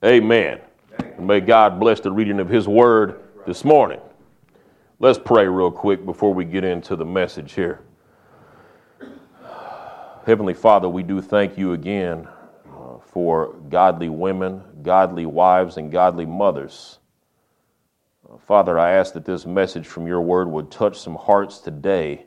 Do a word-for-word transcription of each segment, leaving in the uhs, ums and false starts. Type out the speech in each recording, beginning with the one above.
Amen. And may God bless the reading of his word this morning. Let's pray real quick before we get into the message here. Heavenly Father, we do thank you again uh, for godly women, godly wives, and godly mothers. Uh, Father, I ask that this message from your word would touch some hearts today.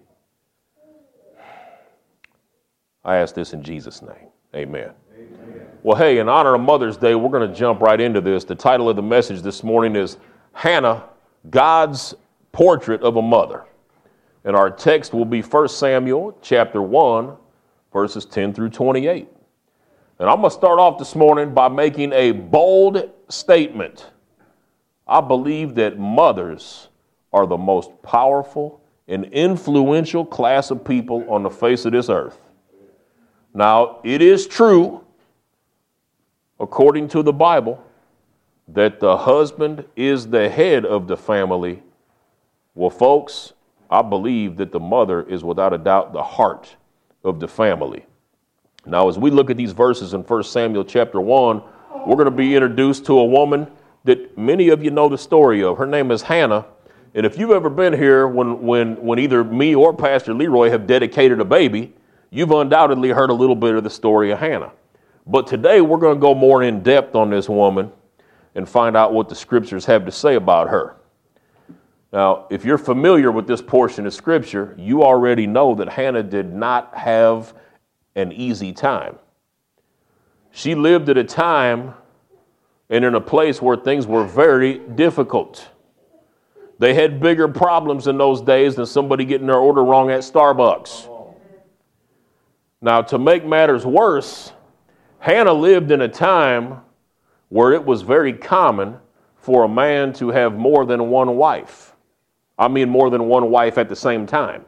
I ask this in Jesus' name. Amen. Amen. Well, hey, in honor of Mother's Day, we're going to jump right into this. The title of the message this morning is Hannah, God's Portrait of a Mother. And our text will be First Samuel chapter one, verses ten through twenty-eight. And I'm going to start off this morning by making a bold statement. I believe that mothers are the most powerful and influential class of people on the face of this earth. Now, it is true, according to the Bible, that the husband is the head of the family. Well, folks, I believe that the mother is without a doubt the heart of the family. Now, as we look at these verses in First Samuel chapter one, we're going to be introduced to a woman that many of you know the story of. Her name is Hannah. And if you've ever been here when, when, when either me or Pastor Leroy have dedicated a baby, you've undoubtedly heard a little bit of the story of Hannah. But today we're going to go more in depth on this woman and find out what the scriptures have to say about her. Now, if you're familiar with this portion of scripture, you already know that Hannah did not have an easy time. She lived at a time and in a place where things were very difficult. They had bigger problems in those days than somebody getting their order wrong at Starbucks. Now, to make matters worse, Hannah lived in a time where it was very common for a man to have more than one wife. I mean, more than one wife at the same time.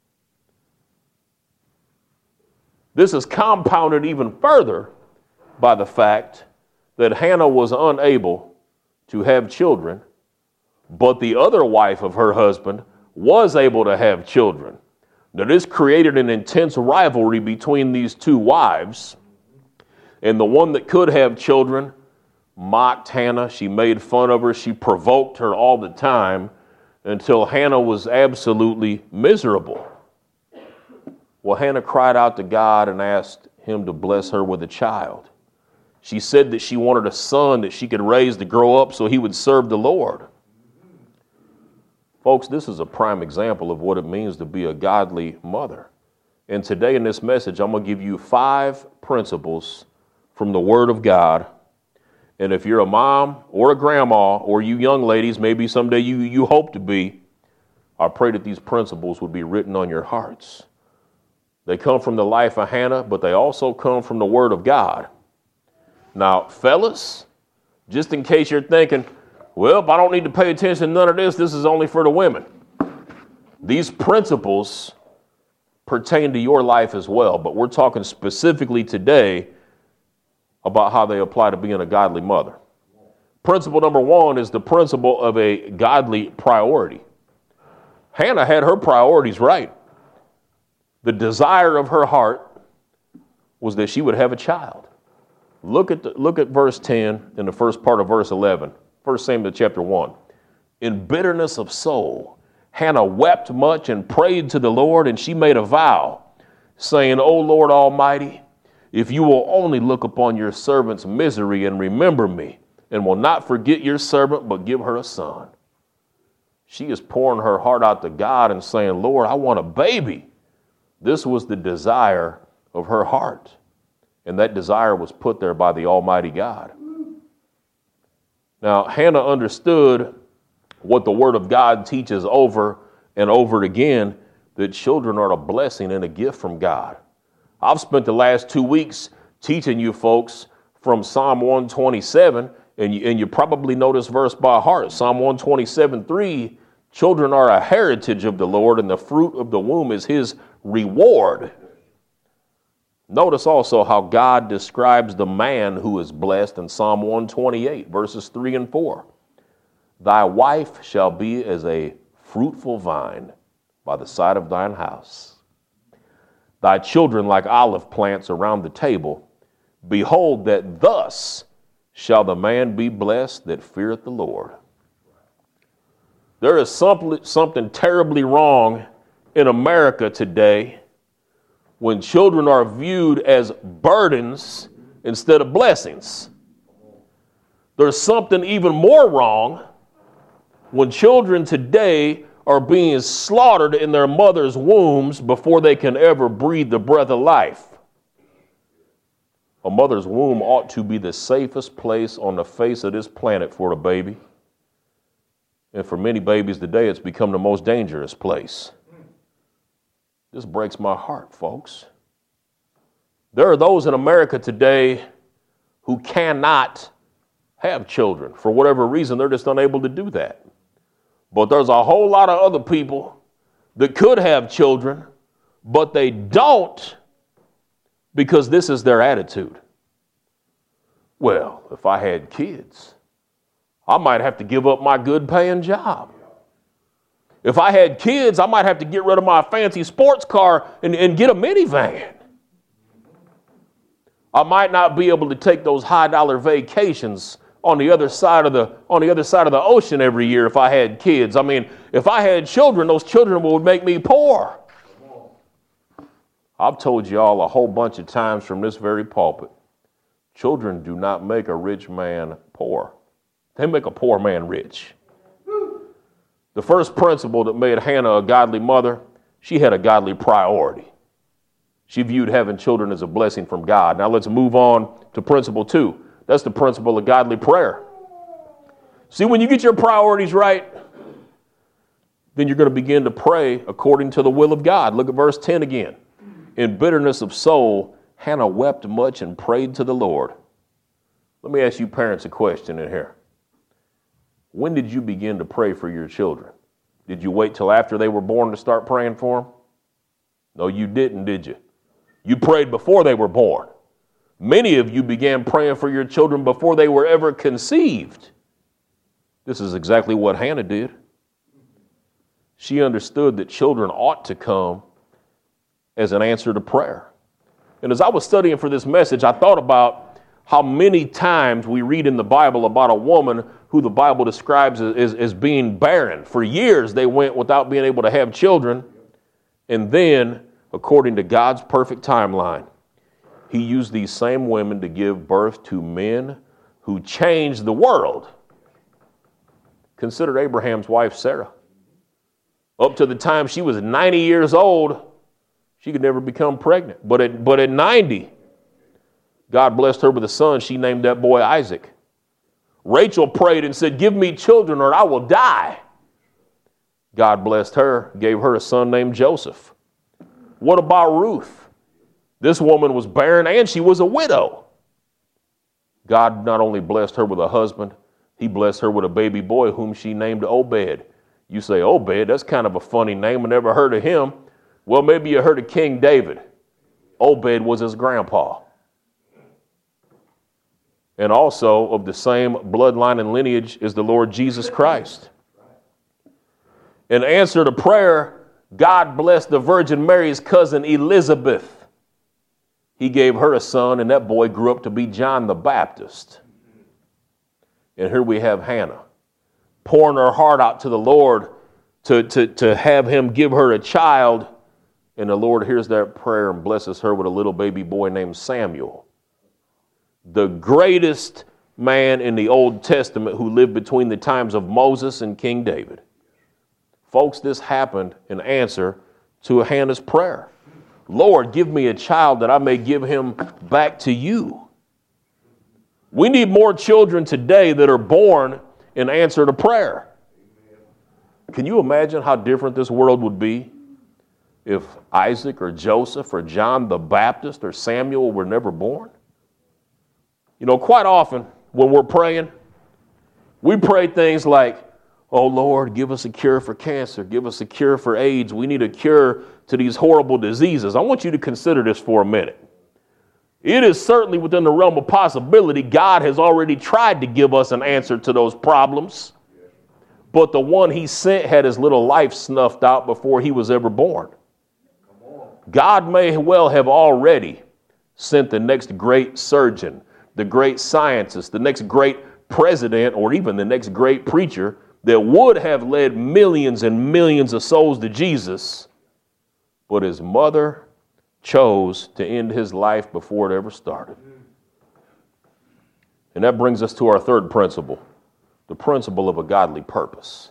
This is compounded even further by the fact that Hannah was unable to have children, but the other wife of her husband was able to have children. Now, this created an intense rivalry between these two wives, and the one that could have children mocked Hannah. She made fun of her. She provoked her all the time until Hannah was absolutely miserable. Well, Hannah cried out to God and asked him to bless her with a child. She said that she wanted a son that she could raise to grow up so he would serve the Lord. Folks, this is a prime example of what it means to be a godly mother. And today in this message, I'm going to give you five principles from the Word of God. And if you're a mom or a grandma, or you young ladies, maybe someday you, you hope to be, I pray that these principles would be written on your hearts. They come from the life of Hannah, but they also come from the Word of God. Now, fellas, just in case you're thinking, well, I don't need to pay attention to none of this. This is only for the women. These principles pertain to your life as well, but we're talking specifically today about how they apply to being a godly mother. Principle number one is the principle of a godly priority. Hannah had her priorities right. The desire of her heart was that she would have a child. Look at the, look at verse ten in the first part of verse eleven. First Samuel chapter one. In bitterness of soul, Hannah wept much and prayed to the Lord, and she made a vow, saying, O Lord Almighty, if you will only look upon your servant's misery and remember me, and will not forget your servant, but give her a son. She is pouring her heart out to God and saying, Lord, I want a baby. This was the desire of her heart. And that desire was put there by the Almighty God. Now, Hannah understood what the Word of God teaches over and over again, that children are a blessing and a gift from God. I've spent the last two weeks teaching you folks from Psalm one twenty-seven, and you, and you probably know this verse by heart. Psalm one twenty-seven three, children are a heritage of the Lord, and the fruit of the womb is his reward. Notice also how God describes the man who is blessed in Psalm one twenty-eight, verses three and four. Thy wife shall be as a fruitful vine by the side of thine house. Thy children like olive plants around the table. Behold, that thus shall the man be blessed that feareth the Lord. There is something, something terribly wrong in America today when children are viewed as burdens instead of blessings. There's something even more wrong when children today are being slaughtered in their mother's wombs before they can ever breathe the breath of life. A mother's womb ought to be the safest place on the face of this planet for a baby. And for many babies today, it's become the most dangerous place. This breaks my heart, folks. There are those in America today who cannot have children. For whatever reason, they're just unable to do that. But there's a whole lot of other people that could have children, but they don't because this is their attitude. Well, if I had kids, I might have to give up my good paying job. If I had kids, I might have to get rid of my fancy sports car and, and get a minivan. I might not be able to take those high dollar vacations on the other side of the on the other side of the ocean every year if I had kids. I mean, if I had children, those children would make me poor. I've told you all a whole bunch of times from this very pulpit, children do not make a rich man poor. They make a poor man rich. The first principle that made Hannah a godly mother, she had a godly priority. She viewed having children as a blessing from God. Now let's move on to principle two. That's the principle of godly prayer. See, when you get your priorities right, then you're going to begin to pray according to the will of God. Look at verse ten again. In bitterness of soul, Hannah wept much and prayed to the Lord. Let me ask you parents a question in here. When did you begin to pray for your children? Did you wait till after they were born to start praying for them? No, you didn't, did you? You prayed before they were born. Many of you began praying for your children before they were ever conceived. This is exactly what Hannah did. She understood that children ought to come as an answer to prayer. And as I was studying for this message, I thought about how many times we read in the Bible about a woman who the Bible describes as, as, as being barren. For years, they went without being able to have children. And then, according to God's perfect timeline, he used these same women to give birth to men who changed the world. Consider Abraham's wife, Sarah. Up to the time she was ninety years old, she could never become pregnant. But at, but at ninety, God blessed her with a son. She named that boy Isaac. Rachel prayed and said, give me children or I will die. God blessed her, gave her a son named Joseph. What about Ruth? This woman was barren and she was a widow. God not only blessed her with a husband, he blessed her with a baby boy whom she named Obed. You say, Obed, that's kind of a funny name. I never heard of him. Well, maybe you heard of King David. Obed was his grandpa. And also of the same bloodline and lineage is the Lord Jesus Christ. In answer to prayer, God blessed the Virgin Mary's cousin Elizabeth. He gave her a son, and that boy grew up to be John the Baptist. And here we have Hannah pouring her heart out to the Lord to, to, to have him give her a child. And the Lord hears that prayer and blesses her with a little baby boy named Samuel. The greatest man in the Old Testament who lived between the times of Moses and King David. Folks, this happened in answer to Hannah's prayer. Lord, give me a child that I may give him back to you. We need more children today that are born in answer to prayer. Can you imagine how different this world would be if Isaac or Joseph or John the Baptist or Samuel were never born? You know, quite often when we're praying, we pray things like, oh, Lord, give us a cure for cancer. Give us a cure for AIDS. We need a cure to these horrible diseases. I want you to consider this for a minute. It is certainly within the realm of possibility. God has already tried to give us an answer to those problems. But the one he sent had his little life snuffed out before he was ever born. God may well have already sent the next great surgeon, the great scientist, the next great president, or even the next great preacher that would have led millions and millions of souls to Jesus, but his mother chose to end his life before it ever started. And that brings us to our third principle, the principle of a godly purpose.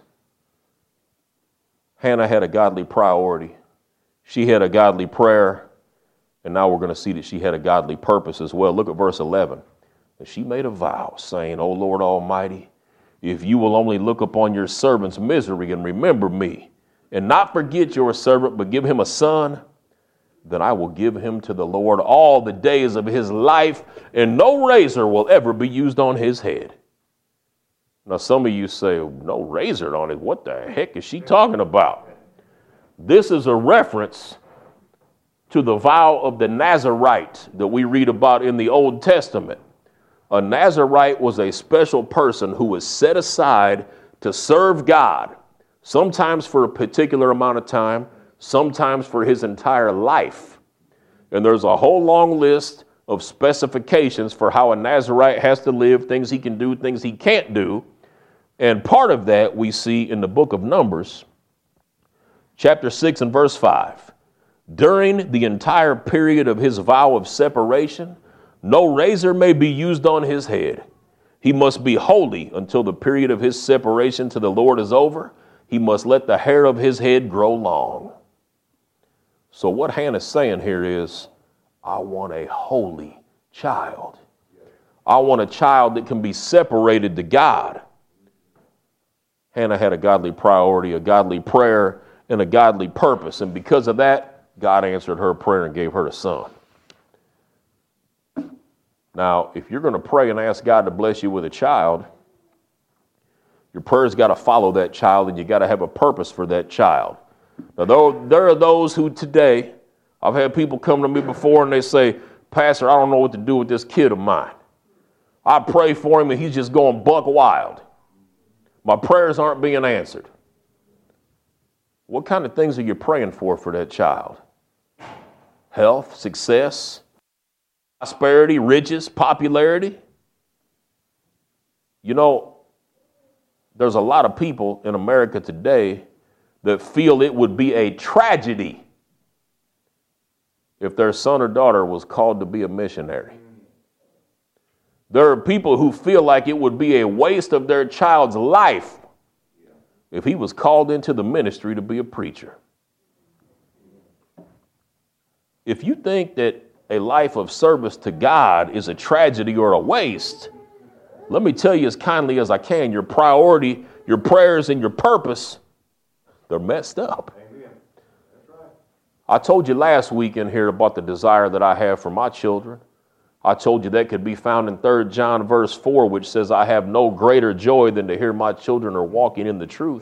Hannah had a godly priority. She had a godly prayer. And now we're going to see that she had a godly purpose as well. Look at verse eleven. And she made a vow, saying, O Lord Almighty, if you will only look upon your servant's misery and remember me, and not forget your servant, but give him a son, then I will give him to the Lord all the days of his life, and no razor will ever be used on his head. Now, some of you say, no razor on it. What the heck is she talking about? This is a reference to the vow of the Nazarite that we read about in the Old Testament. A Nazarite was a special person who was set aside to serve God, sometimes for a particular amount of time, sometimes for his entire life. And there's a whole long list of specifications for how a Nazarite has to live, things he can do, things he can't do. And part of that we see in the book of Numbers, chapter six and verse five. During the entire period of his vow of separation, no razor may be used on his head. He must be holy until the period of his separation to the Lord is over. He must let the hair of his head grow long. So what Hannah's saying here is, I want a holy child. I want a child that can be separated to God. Hannah had a godly priority, a godly prayer, and a godly purpose. And because of that, God answered her prayer and gave her a son. Now, if you're going to pray and ask God to bless you with a child, your prayer's got to follow that child, and you got to have a purpose for that child. Now, though, there are those who today, I've had people come to me before and they say, Pastor, I don't know what to do with this kid of mine. I pray for him and he's just going buck wild. My prayers aren't being answered. What kind of things are you praying for for that child? Health, success, prosperity, riches, popularity? You know, there's a lot of people in America today that feel it would be a tragedy if their son or daughter was called to be a missionary. There are people who feel like it would be a waste of their child's life if he was called into the ministry to be a preacher. If you think that a life of service to God is a tragedy or a waste, let me tell you as kindly as I can, your priority, your prayers, and your purpose, they're messed up. Amen. That's right. I told you last week in here about the desire that I have for my children. I told you that could be found in Third John verse four, which says, I have no greater joy than to hear my children are walking in the truth.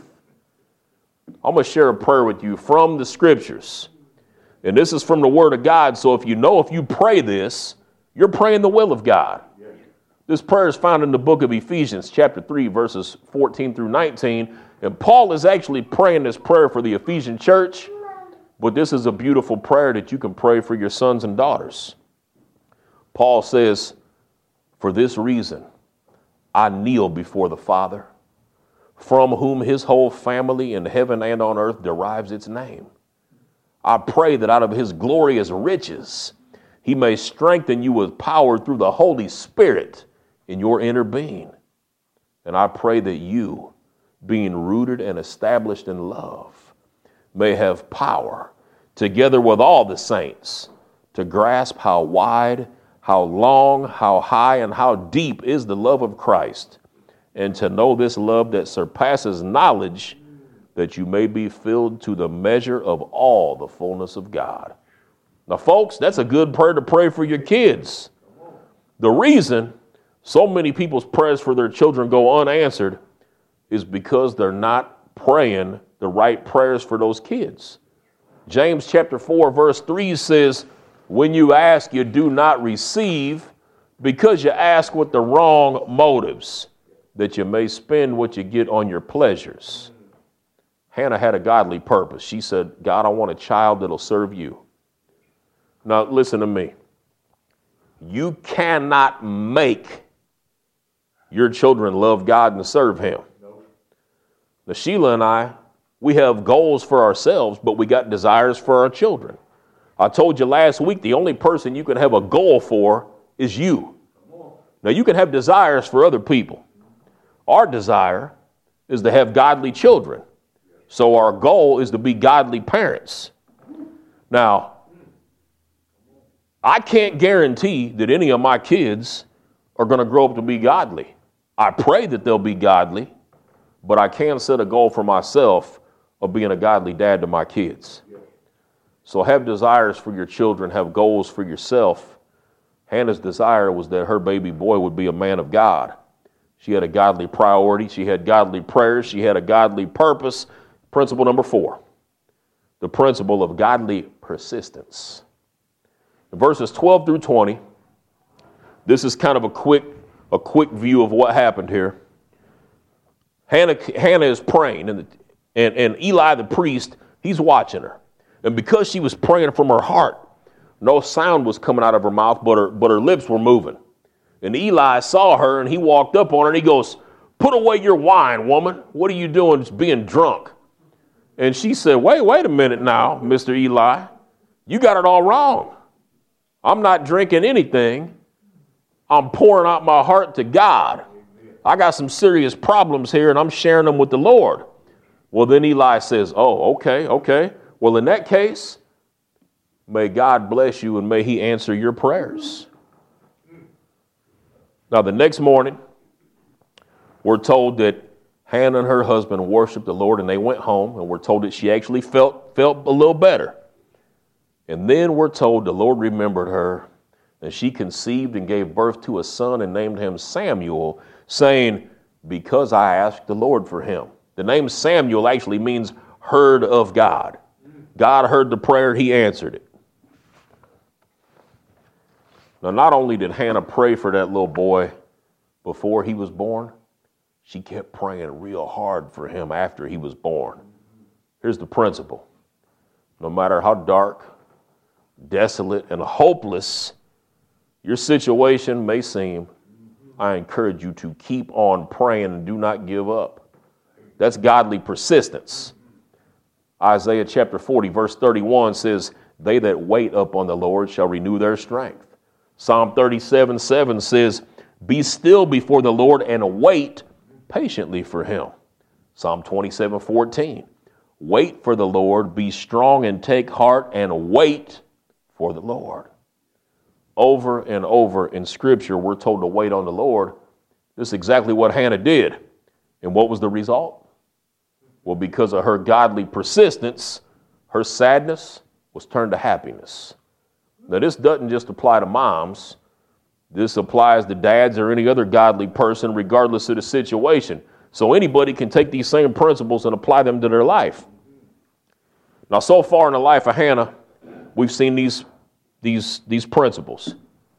I'm going to share a prayer with you from the scriptures. And this is from the word of God. So if you know, if you pray this, you're praying the will of God. This prayer is found in the book of Ephesians, chapter three, verses fourteen through nineteen. And Paul is actually praying this prayer for the Ephesian church. But this is a beautiful prayer that you can pray for your sons and daughters. Paul says, for this reason, I kneel before the Father, from whom his whole family in heaven and on earth derives its name. I pray that out of his glorious riches, he may strengthen you with power through the Holy Spirit in your inner being. And I pray that you, being rooted and established in love, may have power, together with all the saints, to grasp how wide, how long, how high, and how deep is the love of Christ, and to know this love that surpasses knowledge, that you may be filled to the measure of all the fullness of God. Now, folks, that's a good prayer to pray for your kids. The reason so many people's prayers for their children go unanswered is because they're not praying the right prayers for those kids. James chapter four, verse three says, when you ask, you do not receive because you ask with the wrong motives, that you may spend what you get on your pleasures. Hannah had a godly purpose. She said, God, I want a child that'll serve you. Now, listen to me. You cannot make your children love God and serve him. Now, Sheila and I, we have goals for ourselves, but we got desires for our children. I told you last week, the only person you can have a goal for is you. Now, you can have desires for other people. Our desire is to have godly children. So our goal is to be godly parents. Now, I can't guarantee that any of my kids are going to grow up to be godly. I pray that they'll be godly, but I can set a goal for myself of being a godly dad to my kids. So have desires for your children, have goals for yourself. Hannah's desire was that her baby boy would be a man of God. She had a godly priority. She had godly prayers. She had a godly purpose. Principle number four, the principle of godly persistence. In verses twelve through twenty, this is kind of a quick, a quick view of what happened here. Hannah, Hannah is praying, and, the, and, and Eli the priest, he's watching her. And because she was praying from her heart, no sound was coming out of her mouth, but her, but her lips were moving. And Eli saw her, and he walked up on her, and he goes, "Put away your wine, woman. What are you doing just being drunk?" And she said, wait, wait a minute now, Mister Eli. You got it all wrong. I'm not drinking anything. I'm pouring out my heart to God. I got some serious problems here, and I'm sharing them with the Lord. Well, then Eli says, oh, okay, okay. Well, in that case, may God bless you, and may he answer your prayers. Now, the next morning, we're told that Hannah and her husband worshiped the Lord, and they went home, and we're told that she actually felt, felt a little better. And then we're told the Lord remembered her, and she conceived and gave birth to a son and named him Samuel, saying, because I asked the Lord for him. The name Samuel actually means heard of God. God heard the prayer, he answered it. Now, not only did Hannah pray for that little boy before he was born, she kept praying real hard for him after he was born. Here's the principle. No matter how dark, desolate, and hopeless your situation may seem, I encourage you to keep on praying and do not give up. That's godly persistence. Isaiah chapter forty, verse thirty-one says, they that wait upon the Lord shall renew their strength. Psalm thirty-seven, seven says, be still before the Lord and wait patiently for him. Psalm twenty-seven, fourteen, wait for the Lord, be strong and take heart and wait for the Lord. Over and over in Scripture, we're told to wait on the Lord. This is exactly what Hannah did. And what was the result? Well, because of her godly persistence, her sadness was turned to happiness. Now, this doesn't just apply to moms. This applies to dads or any other godly person, regardless of the situation. So anybody can take these same principles and apply them to their life. Now, so far in the life of Hannah, we've seen these, these, these principles.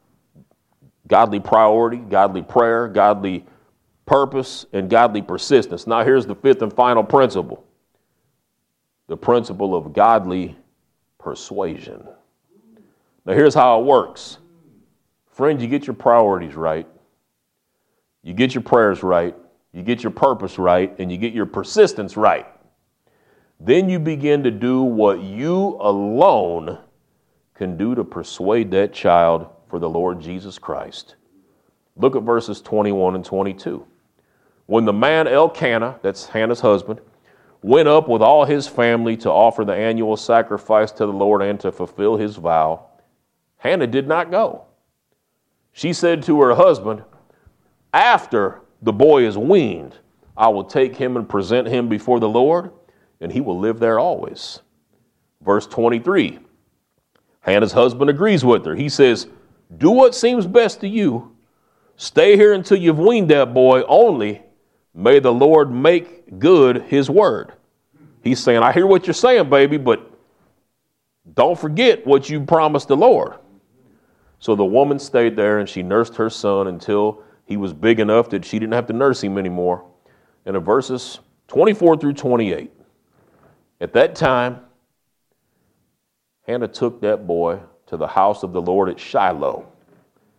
Godly priority, godly prayer, godly purpose, and godly persistence. Now, here's the fifth and final principle. The principle of godly persuasion. Now, here's how it works. Friends, you get your priorities right. You get your prayers right. You get your purpose right. And you get your persistence right. Then you begin to do what you alone can do to persuade that child for the Lord Jesus Christ. Look at verses twenty-one and twenty-two. When the man Elkanah, that's Hannah's husband, went up with all his family to offer the annual sacrifice to the Lord and to fulfill his vow, Hannah did not go. She said to her husband, after the boy is weaned, I will take him and present him before the Lord, and he will live there always. Verse twenty-three, Hannah's husband agrees with her. He says, do what seems best to you. Stay here until you've weaned that boy, only may the Lord make good his word. He's saying, I hear what you're saying, baby, but don't forget what you promised the Lord. So the woman stayed there, and she nursed her son until he was big enough that she didn't have to nurse him anymore. And in verses twenty-four through twenty-eight, at that time, Hannah took that boy to the house of the Lord at Shiloh.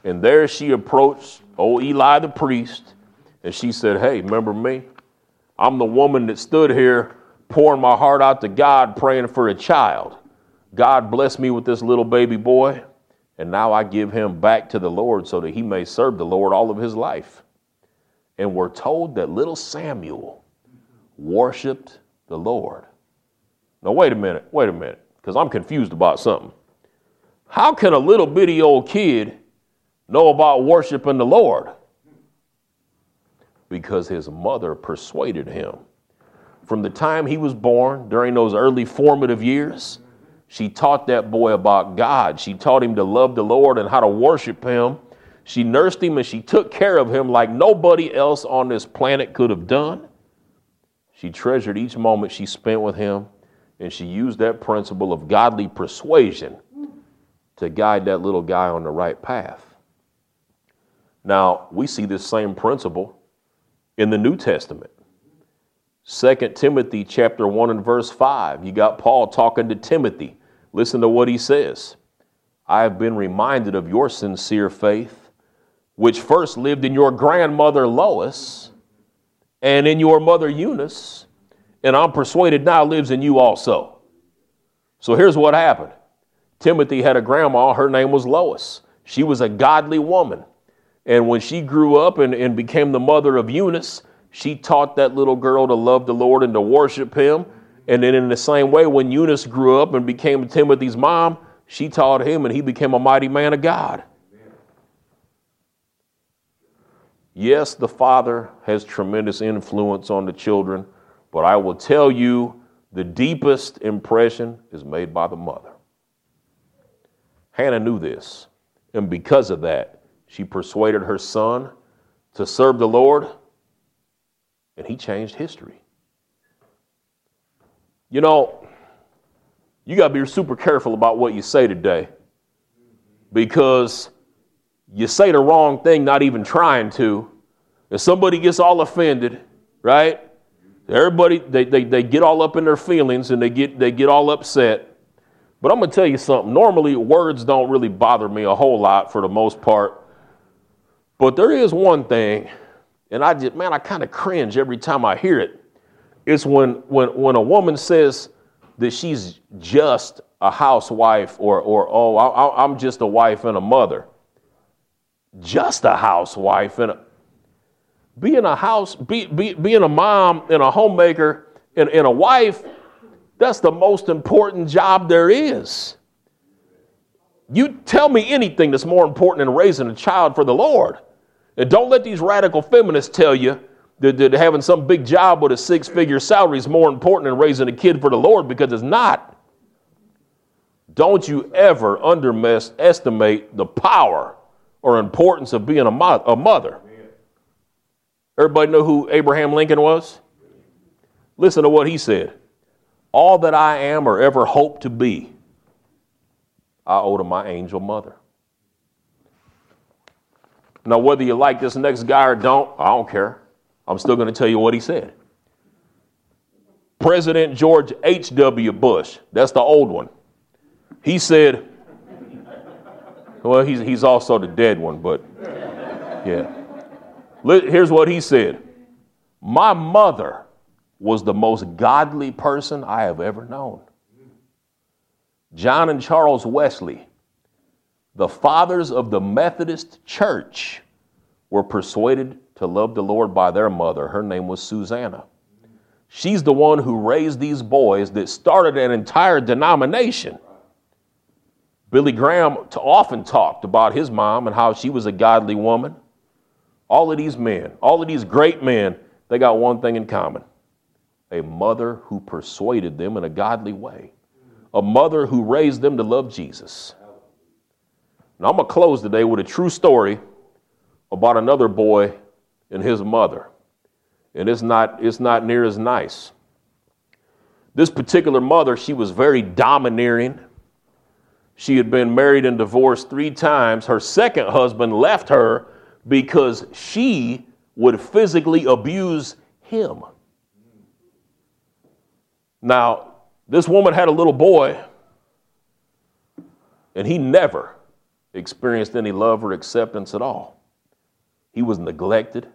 And there she approached old Eli the priest, and she said, hey, remember me? I'm the woman that stood here pouring my heart out to God, praying for a child. God blessed me with this little baby boy, and now I give him back to the Lord so that he may serve the Lord all of his life. And we're told that little Samuel worshiped the Lord. Now, wait a minute, wait a minute, because I'm confused about something. How can a little bitty old kid know about worshiping the Lord? Because his mother persuaded him. From the time he was born, during those early formative years, she taught that boy about God. She taught him to love the Lord and how to worship him. She nursed him and she took care of him like nobody else on this planet could have done. She treasured each moment she spent with him, and she used that principle of godly persuasion to guide that little guy on the right path. Now, we see this same principle in the New Testament. Second Timothy chapter one and verse five. You got Paul talking to Timothy. Listen to what he says. I have been reminded of your sincere faith, which first lived in your grandmother Lois and in your mother Eunice, and I'm persuaded now lives in you also. So here's what happened. Timothy had a grandma. Her name was Lois. She was a godly woman. And when she grew up and, and became the mother of Eunice, she taught that little girl to love the Lord and to worship him. And then in the same way, when Eunice grew up and became Timothy's mom, she taught him and he became a mighty man of God. Yes, the father has tremendous influence on the children, but I will tell you the deepest impression is made by the mother. Hannah knew this, and because of that, she persuaded her son to serve the Lord, and he changed history. You know, you got to be super careful about what you say today, because you say the wrong thing, not even trying to, and somebody gets all offended, right? Everybody, they, they, they get all up in their feelings and they get, they get all upset. But I'm going to tell you something. Normally, words don't really bother me a whole lot for the most part. But there is one thing, and I just, man, I kind of cringe every time I hear it. It's when, when, when a woman says that she's just a housewife or, or oh, I, I'm just a wife and a mother. Just a housewife and a, being a house, be, be, being a mom and a homemaker and, and a wife, that's the most important job there is. You tell me anything that's more important than raising a child for the Lord. And don't let these radical feminists tell you that, that having some big job with a six-figure salary is more important than raising a kid for the Lord, because it's not. Don't you ever underestimate the power or importance of being a, mo- a mother. Everybody know who Abraham Lincoln was? Listen to what he said. All that I am or ever hope to be, I owe to my angel mother. Now, whether you like this next guy or don't, I don't care. I'm still going to tell you what he said. President George H W Bush, that's the old one. He said, well, he's, he's also the dead one, but yeah. Here's what he said. My mother was the most godly person I have ever known. John and Charles Wesley, the fathers of the Methodist Church, were persuaded to love the Lord by their mother. Her name was Susanna. She's the one who raised these boys that started an entire denomination. Billy Graham often talked about his mom and how she was a godly woman. All of these men, all of these great men, they got one thing in common. A mother who persuaded them in a godly way. A mother who raised them to love Jesus. Now, I'm going to close today with a true story about another boy and his mother. And it's not, it's not near as nice. This particular mother, she was very domineering. She had been married and divorced three times. Her second husband left her because she would physically abuse him. Now, this woman had a little boy, and he never experienced any love or acceptance at all. He was neglected.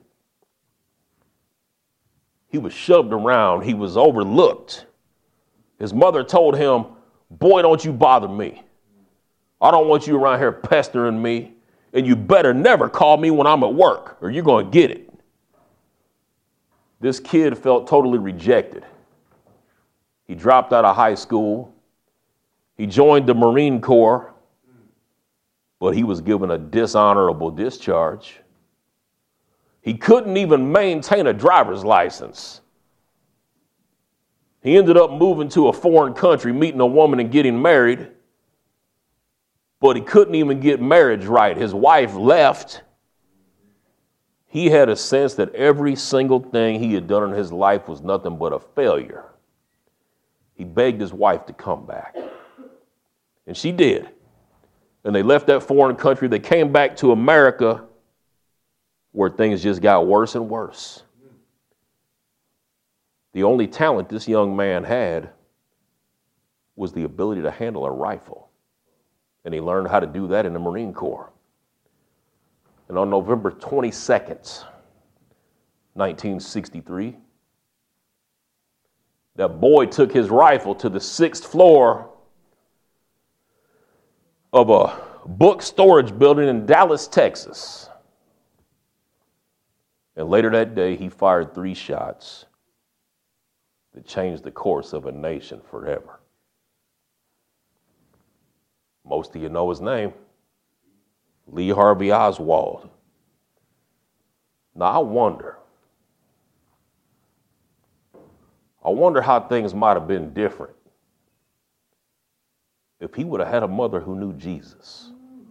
He was shoved around. He was overlooked. His mother told him, boy, don't you bother me. I don't want you around here pestering me, and you better never call me when I'm at work or you're going to get it. This kid felt totally rejected. He dropped out of high school. He joined the Marine Corps, but he was given a dishonorable discharge. He couldn't even maintain a driver's license. He ended up moving to a foreign country, meeting a woman and getting married, but he couldn't even get marriage right. His wife left. He had a sense that every single thing he had done in his life was nothing but a failure. He begged his wife to come back, and she did. And they left that foreign country. They came back to America, where things just got worse and worse. The only talent this young man had was the ability to handle a rifle. And he learned how to do that in the Marine Corps. And on November twenty-second, nineteen sixty-three, that boy took his rifle to the sixth floor of a book storage building in Dallas, Texas. And later that day, he fired three shots that changed the course of a nation forever. Most of you know his name, Lee Harvey Oswald. Now, I wonder, I wonder how things might have been different if he would have had a mother who knew Jesus.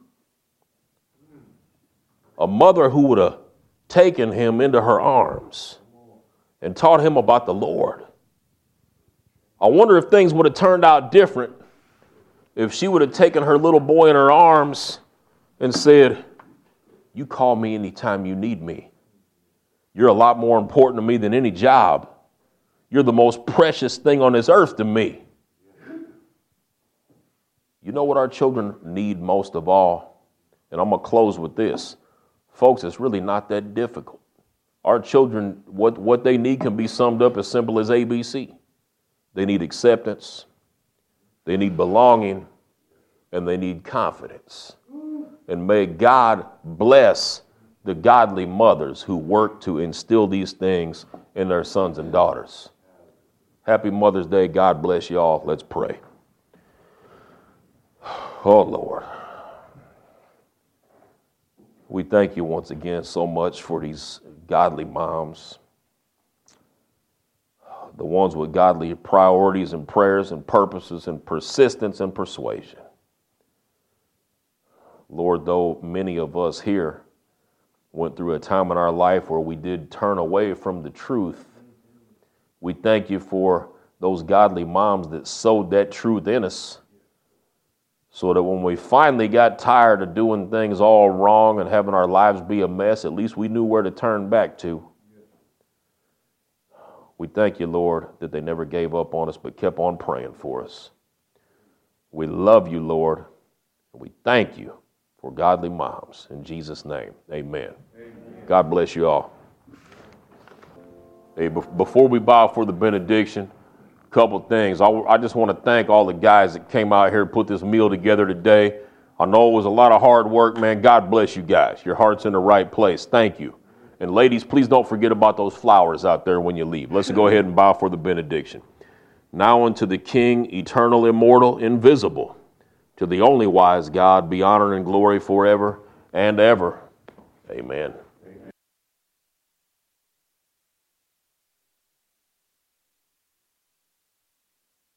A mother who would have taken him into her arms and taught him about the Lord. I wonder if things would have turned out different if she would have taken her little boy in her arms and said, you call me anytime you need me. You're a lot more important to me than any job. You're the most precious thing on this earth to me. You know what our children need most of all? And I'm going to close with this. Folks, it's really not that difficult. Our children, what, what they need can be summed up as simple as A B C. They need acceptance, they need belonging, and they need confidence. And may God bless the godly mothers who work to instill these things in their sons and daughters. Happy Mother's Day. God bless you all. Let's pray. Oh, Lord. We thank you once again so much for these godly moms, the ones with godly priorities and prayers and purposes and persistence and persuasion. Lord, though many of us here went through a time in our life where we did turn away from the truth, we thank you for those godly moms that sowed that truth in us, so that when we finally got tired of doing things all wrong and having our lives be a mess, at least we knew where to turn back to. We thank you, Lord, that they never gave up on us but kept on praying for us. We love you, Lord, and we thank you for godly moms. In Jesus' name, amen. Amen. God bless you all. Hey, before we bow for the benediction, couple things. I, I just want to thank all the guys that came out here and put this meal together today. I know it was a lot of hard work, man. God bless you guys. Your heart's in the right place. Thank you. And ladies, please don't forget about those flowers out there when you leave. Let's go ahead and bow for the benediction. Now unto the King, eternal, immortal, invisible, to the only wise God, be honor and glory forever and ever. Amen.